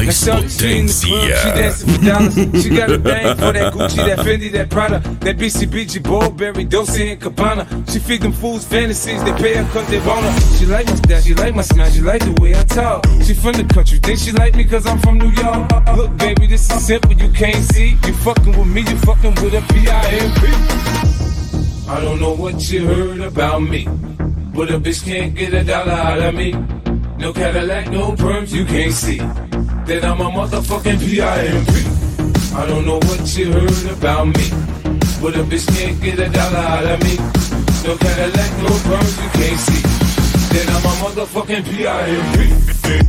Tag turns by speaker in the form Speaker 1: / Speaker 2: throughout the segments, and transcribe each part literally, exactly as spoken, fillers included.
Speaker 1: Mais potência. She dancing for dollars. She got a thing for that Gucci, that Fendi, that Prada, that B C B G, Burberry, Dolce and Gabbana. She feed them fools fantasies. They pay her cause they want her. She like my style, she like my smile, she like the way I talk. She from the country, think she like me cause I'm from New York. Look baby, this is simple, you can't see. You fucking with me, you fucking with a P I M P. I don't know what you heard about me, but a bitch can't get a dollar out of me. No Cadillac, no perms, you can't see that I'm a motherfucking P I M P. I don't know what you heard about me, but a bitch can't get a dollar out of me. No Cadillac, no perms, you can't see that I'm a motherfucking P I M P.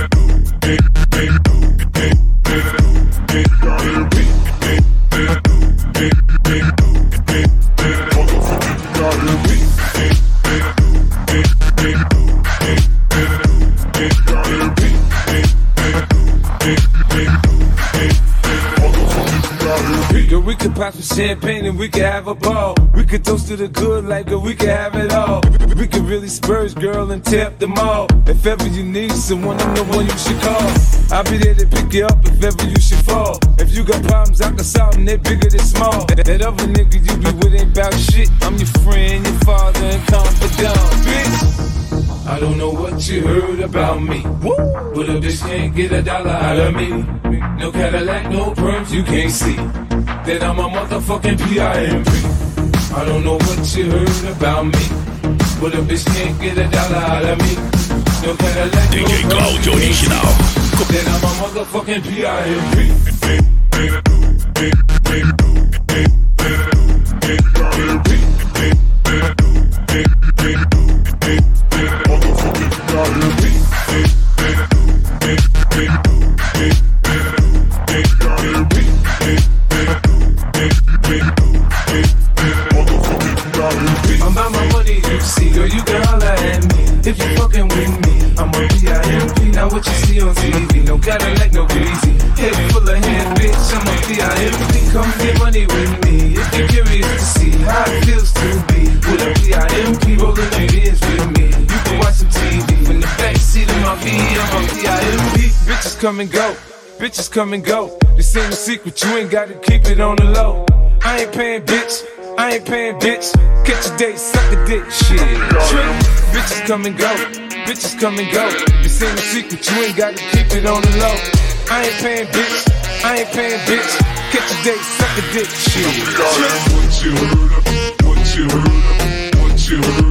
Speaker 1: Girl, we could pop some champagne and we could have a ball. We could toast to the good like girl, we could have it all. We could really spurge, girl, and tear up the mall. If ever you need someone, I'm the one you should call. I'll be there to pick you up if ever you should fall. If you got problems, I can solve them, they're bigger than small. That, that other nigga you be with ain't about shit. I'm your friend, your father, and confidant, bitch. I don't know what you heard about me, but a bitch can't get a dollar out of me. No Cadillac, no perms, you can't see that I'm a motherfucking P I M P. I don't know what you heard about me, but a bitch can't get a dollar out of me. No Cadillac, no perms,
Speaker 2: Claudio original.
Speaker 1: That I'm a motherfucking P I M P. I'm about my money, you see, girl, you can holler at me. If you fucking with me, I'm a P I M P. Now what you see on T V, no Cadillac, no greasy. Head full of hair, bitch, I'm a P I M P. Come get money with me, if you're curious to see how it feels to be with a P I M P rolling the beers with me. You can watch some T V in the backseat of my V, I'm a P I M P. Bitches come and go, bitches come and go. This ain't a secret, you ain't gotta keep it on the low. I ain't paying, bitch. I ain't paying, bitch. Catch a date, suck a dick, shit. Trick. Bitches come and go, bitches come and go. This ain't a secret, you ain't gotta keep it on the low. I ain't paying, bitch. I ain't paying, bitch. Catch a date, suck a dick, shit. Trick.
Speaker 3: What you heard, what you heard, what you heard.